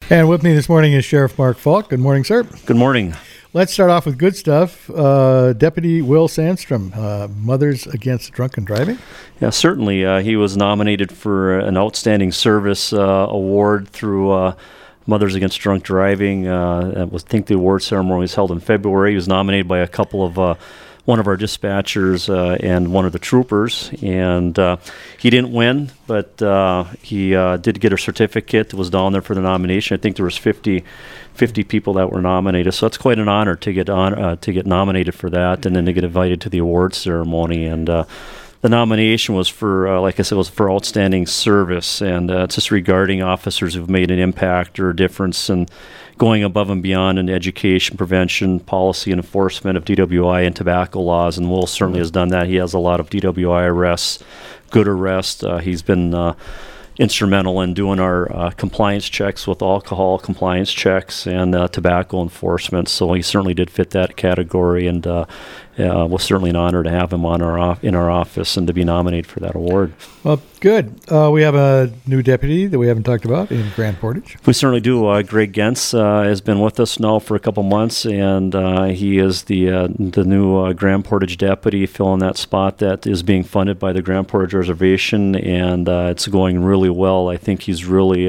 And with me this morning is Sheriff Mark Falk. Good morning, sir. Good morning. Let's start off with good stuff. Deputy Will Sandstrom, Mothers Against Drunken Driving. Yeah, certainly. He was nominated for an Outstanding Service Award through Mothers Against Drunk Driving. I think the award ceremony was held in February. He was nominated by a couple of one of our dispatchers and one of the troopers, and he didn't win, but he did get a certificate. Was down there for the nomination. I think there was 50 people that were nominated, so that's quite an honor to get nominated for that, and then to get invited to the award ceremony. And the nomination was for, like I said, was for outstanding service, and it's just regarding officers who've made an impact or a difference and going above and beyond in education, prevention, policy, and enforcement of DWI and tobacco laws. And Will certainly has done that. He has a lot of DWI arrests, good arrests. He's been instrumental in doing our compliance checks with alcohol compliance checks and tobacco enforcement. So he certainly did fit that category, and was certainly an honor to have him on in our office and to be nominated for that award. Well, good. We have a new deputy that we haven't talked about in Grand Portage. We certainly do. Greg Gentz has been with us now for a couple months, and he is the new Grand Portage deputy, filling that spot that is being funded by the Grand Portage Reservation, and it's going really well. I think he's really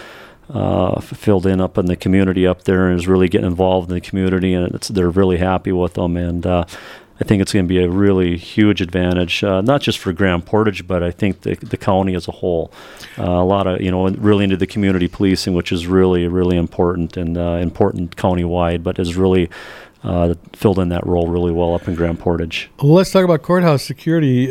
filled in up in the community up there and is really getting involved in the community, and they're really happy with him. And I think it's going to be a really huge advantage, not just for Grand Portage, but I think the county as a whole. A lot of, really into the community policing, which is really, really important and important countywide, but has really filled in that role really well up in Grand Portage. Let's talk about courthouse security.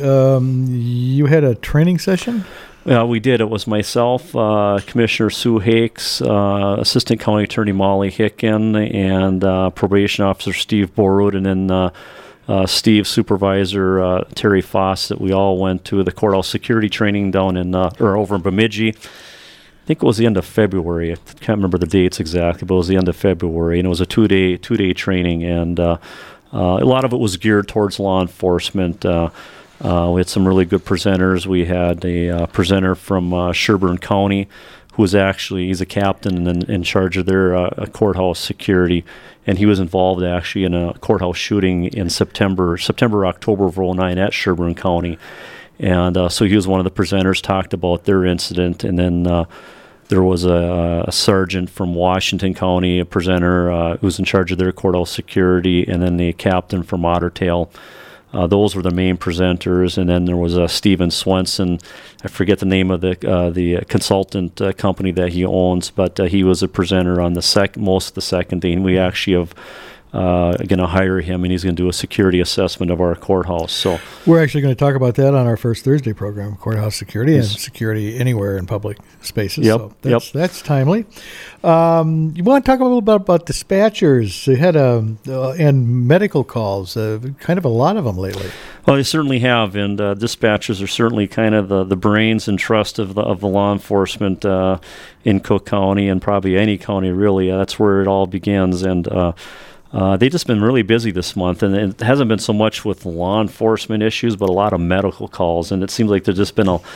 You had a training session? We did. It was myself, Commissioner Sue Hakes, Assistant County Attorney Molly Hicken, and Probation Officer Steve Borrud, and then Steve Supervisor Terry Foss. That we all went to the courthouse security training down over in Bemidji. I think it was the end of February. I can't remember the dates exactly, but it was the end of February, and it was a two-day training, and a lot of it was geared towards law enforcement. We had some really good presenters. We had a presenter from Sherburne County, he's a captain and in charge of their courthouse security, and he was involved actually in a courthouse shooting in October of 2009 at Sherburne County. And so he was one of the presenters, talked about their incident, and then there was a sergeant from Washington County, a presenter who was in charge of their courthouse security, and then the captain from Otter Tail. Those were the main presenters, and then there was Steven Swenson. I forget the name of the consultant company that he owns, but he was a presenter on most of the second day, and we actually have going to hire him, and he's going to do a security assessment of our courthouse. So we're actually going to talk about that on our first Thursday program, courthouse security and security anywhere in public spaces. Yep, so that's timely. You want to talk a little bit about dispatchers? They had and medical calls, kind of a lot of them lately. Well, they certainly have, and dispatchers are certainly kind of the brains and trust of the law enforcement in Cook County, and probably any county really. That's where it all begins, and they've just been really busy this month, and it hasn't been so much with law enforcement issues, but a lot of medical calls, and it seems like there's just been a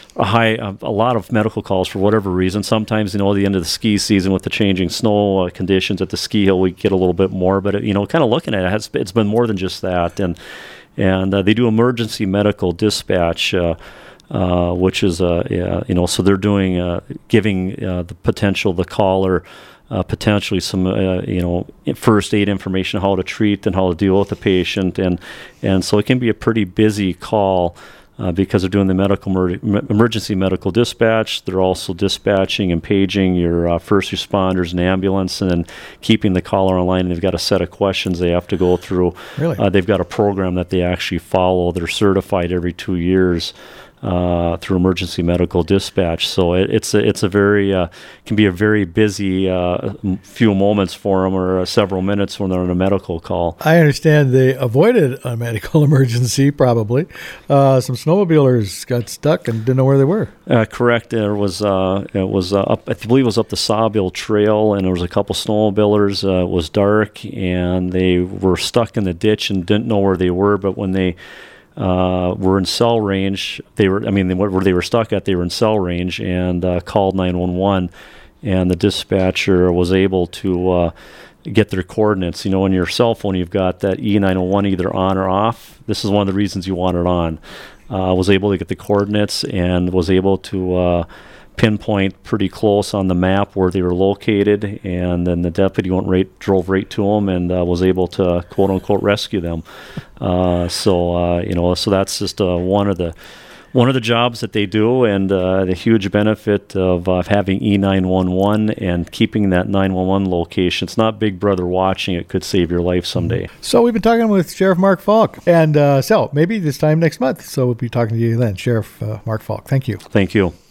lot of medical calls for whatever reason. Sometimes, at the end of the ski season with the changing snow conditions at the ski hill, we get a little bit more, but kind of looking at it, it's been more than just that, and they do emergency medical dispatch, which is so they're doing giving the caller potentially some first aid information, how to treat and how to deal with the patient, and so it can be a pretty busy call because they're doing the emergency medical dispatch. They're also dispatching and paging your first responders and ambulance, and then keeping the caller online. And they've got a set of questions they have to go through. Really? They've got a program that they actually follow. They're certified every 2 years through emergency medical dispatch. So it's a very can be a very busy few moments for them, or several minutes when they're on a medical call. I understand they avoided a medical emergency, probably. Some snowmobilers got stuck and didn't know where they were. Correct. It was up, I believe it was up the Sawbill Trail, and there was a couple snowmobilers. It was dark, and they were stuck in the ditch and didn't know where they were, but when they were in cell range. They were stuck at. They were in cell range and called 911, and the dispatcher was able to get their coordinates. On your cell phone, you've got that E911 either on or off. This is one of the reasons you want it on. Was able to get the coordinates and was able to pinpoint pretty close on the map where they were located, and then the deputy drove right to them and was able to quote unquote rescue them. So that's just one of the jobs that they do, and the huge benefit of having E911 and keeping that 911 location. It's not Big Brother watching; it could save your life someday. So we've been talking with Sheriff Mark Falk, and so maybe this time next month. So we'll be talking to you then, Sheriff Mark Falk. Thank you. Thank you.